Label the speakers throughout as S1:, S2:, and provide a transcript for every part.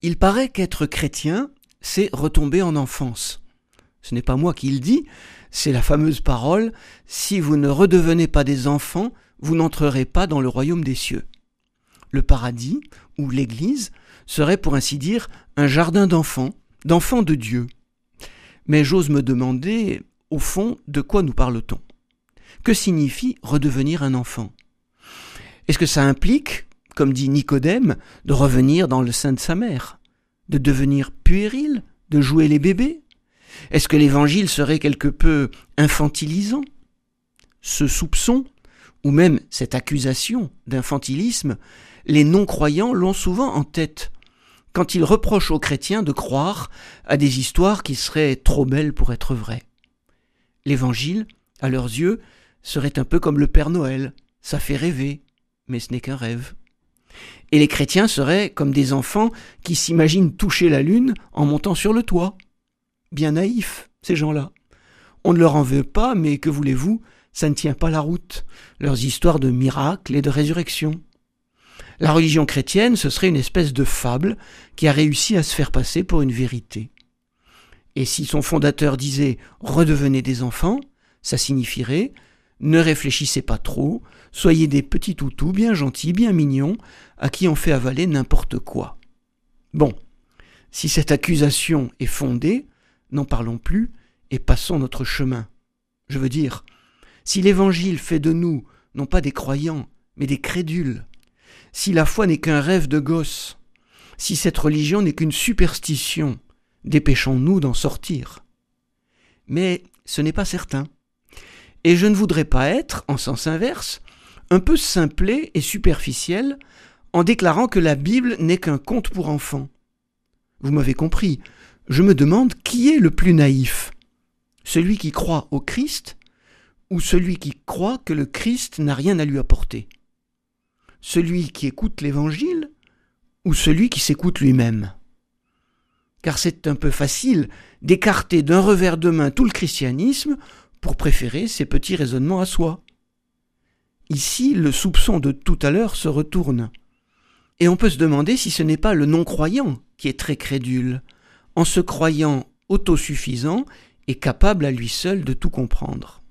S1: Il paraît qu'être chrétien, c'est retomber en enfance. Ce n'est pas moi qui le dis, c'est la fameuse parole « Si vous ne redevenez pas des enfants, vous n'entrerez pas dans le royaume des cieux ». Le paradis, ou l'Église, serait pour ainsi dire un jardin d'enfants de Dieu. Mais j'ose me demander, au fond, de quoi nous parle-t-on ? Que signifie redevenir un enfant ? Est-ce que ça implique, comme dit Nicodème, de revenir dans le sein de sa mère ? De devenir puéril ? De jouer les bébés ? Est-ce que l'évangile serait quelque peu infantilisant ? Ce soupçon, ou même cette accusation d'infantilisme, les non-croyants l'ont souvent en tête, quand ils reprochent aux chrétiens de croire à des histoires qui seraient trop belles pour être vraies. L'évangile, à leurs yeux, serait un peu comme le Père Noël, ça fait rêver, mais ce n'est qu'un rêve. Et les chrétiens seraient comme des enfants qui s'imaginent toucher la lune en montant sur le toit. Bien naïfs, ces gens-là. On ne leur en veut pas, mais que voulez-vous, ça ne tient pas la route, leurs histoires de miracles et de résurrection. La religion chrétienne, ce serait une espèce de fable qui a réussi à se faire passer pour une vérité. Et si son fondateur disait « redevenez des enfants », ça signifierait « ne réfléchissez pas trop, soyez des petits toutous bien gentils, bien mignons, à qui on fait avaler n'importe quoi ». Bon, si cette accusation est fondée, n'en parlons plus et passons notre chemin. Je veux dire, si l'Évangile fait de nous, non pas des croyants, mais des crédules, si la foi n'est qu'un rêve de gosse, si cette religion n'est qu'une superstition, dépêchons-nous d'en sortir. Mais ce n'est pas certain. Et je ne voudrais pas être, en sens inverse, un peu simplé et superficiel en déclarant que la Bible n'est qu'un conte pour enfants. Vous m'avez compris, je me demande qui est le plus naïf ? Celui qui croit au Christ ou celui qui croit que le Christ n'a rien à lui apporter ? Celui qui écoute l'Évangile ou celui qui s'écoute lui-même ? Car c'est un peu facile d'écarter d'un revers de main tout le christianisme pour préférer ses petits raisonnements à soi. Ici, le soupçon de tout à l'heure se retourne. Et on peut se demander si ce n'est pas le non-croyant qui est très crédule, en se croyant autosuffisant et capable à lui seul de tout comprendre.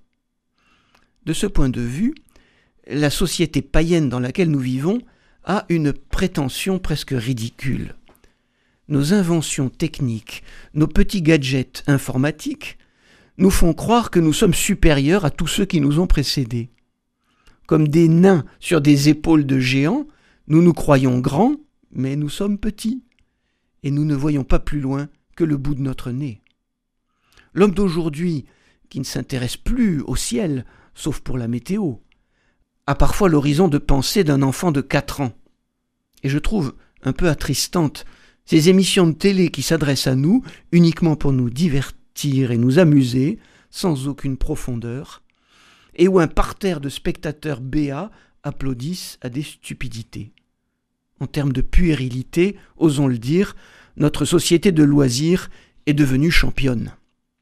S1: De ce point de vue, la société païenne dans laquelle nous vivons a une prétention presque ridicule. Nos inventions techniques, nos petits gadgets informatiques nous font croire que nous sommes supérieurs à tous ceux qui nous ont précédés. Comme des nains sur des épaules de géants, nous nous croyons grands, mais nous sommes petits, et nous ne voyons pas plus loin que le bout de notre nez. L'homme d'aujourd'hui, qui ne s'intéresse plus au ciel, sauf pour la météo, a parfois l'horizon de pensée d'un enfant de 4 ans. Et je trouve un peu attristantes ces émissions de télé qui s'adressent à nous uniquement pour nous divertir et nous amuser, sans aucune profondeur, et où un parterre de spectateurs béats applaudissent à des stupidités. En termes de puérilité, osons le dire, notre société de loisirs est devenue championne.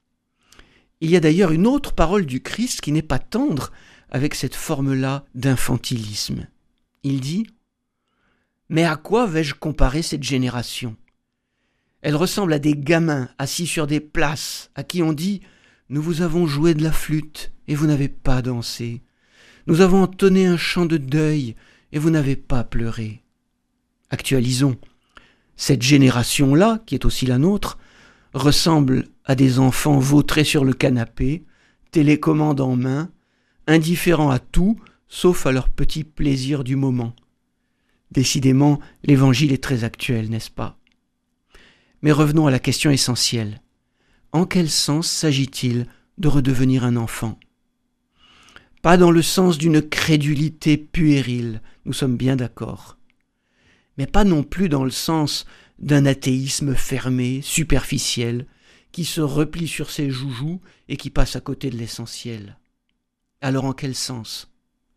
S1: Il y a d'ailleurs une autre parole du Christ qui n'est pas tendre avec cette forme-là d'infantilisme. Il dit « Mais à quoi vais-je comparer cette génération ? Elle ressemble à des gamins assis sur des places à qui on dit « Nous vous avons joué de la flûte et vous n'avez pas dansé. Nous avons entonné un chant de deuil et vous n'avez pas pleuré. » Actualisons. Cette génération-là, qui est aussi la nôtre, ressemble à des enfants vautrés sur le canapé, télécommande en main, indifférents à tout, sauf à leur petit plaisir du moment. Décidément, l'Évangile est très actuel, n'est-ce pas ? Mais revenons à la question essentielle. En quel sens s'agit-il de redevenir un enfant ? Pas dans le sens d'une crédulité puérile, nous sommes bien d'accord. Mais pas non plus dans le sens d'un athéisme fermé, superficiel, qui se replie sur ses joujoux et qui passe à côté de l'essentiel. Alors en quel sens ?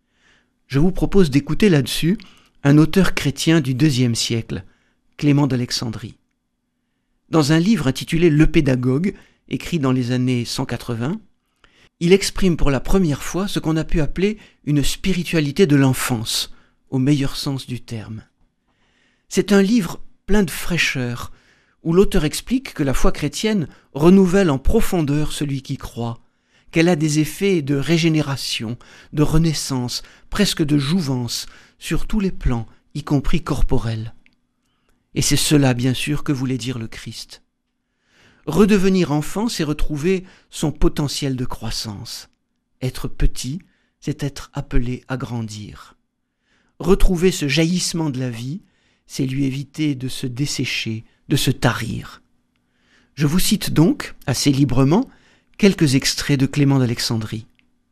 S1: Je vous propose d'écouter là-dessus un auteur chrétien du IIe siècle, Clément d'Alexandrie. Dans un livre intitulé « Le pédagogue », écrit dans les années 180, il exprime pour la première fois ce qu'on a pu appeler une spiritualité de l'enfance, au meilleur sens du terme. C'est un livre plein de fraîcheur, où l'auteur explique que la foi chrétienne renouvelle en profondeur celui qui croit, qu'elle a des effets de régénération, de renaissance, presque de jouvence, sur tous les plans, y compris corporels. Et c'est cela, bien sûr, que voulait dire le Christ. Redevenir enfant, c'est retrouver son potentiel de croissance. Être petit, c'est être appelé à grandir. Retrouver ce jaillissement de la vie, c'est lui éviter de se dessécher, de se tarir. Je vous cite donc, assez librement, quelques extraits de Clément d'Alexandrie.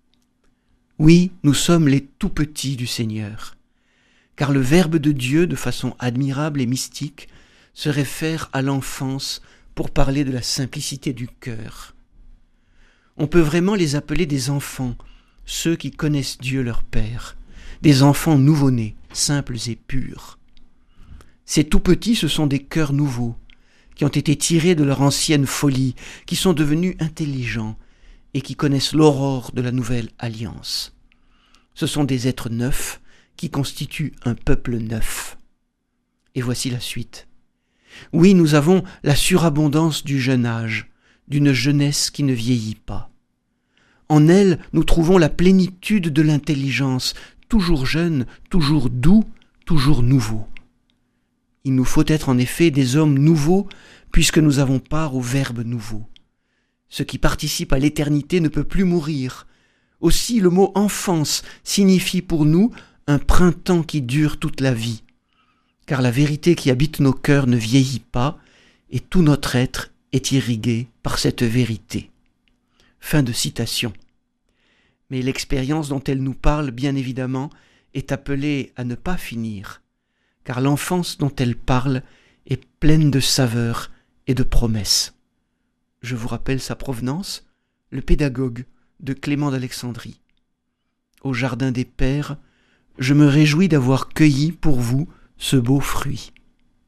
S1: Oui, nous sommes les tout-petits du Seigneur, car le Verbe de Dieu, de façon admirable et mystique, se réfère à l'enfance pour parler de la simplicité du cœur. On peut vraiment les appeler des enfants, ceux qui connaissent Dieu leur Père, des enfants nouveau-nés, simples et purs. Ces tout-petits, ce sont des cœurs nouveaux, qui ont été tirés de leur ancienne folie, qui sont devenus intelligents et qui connaissent l'aurore de la nouvelle alliance. Ce sont des êtres neufs qui constituent un peuple neuf. Et voici la suite. Oui, nous avons la surabondance du jeune âge, d'une jeunesse qui ne vieillit pas. En elle, nous trouvons la plénitude de l'intelligence, toujours jeune, toujours doux, toujours nouveau. Il nous faut être en effet des hommes nouveaux, puisque nous avons part au Verbe nouveau. Ce qui participe à l'éternité ne peut plus mourir. Aussi, le mot « enfance » signifie pour nous un printemps qui dure toute la vie. Car la vérité qui habite nos cœurs ne vieillit pas, et tout notre être est irrigué par cette vérité. Fin de citation. Mais l'expérience dont elle nous parle, bien évidemment, est appelée à ne pas finir, car l'enfance dont elle parle est pleine de saveurs et de promesses. Je vous rappelle sa provenance, le pédagogue de Clément d'Alexandrie. Au jardin des pères, je me réjouis d'avoir cueilli pour vous ce beau fruit.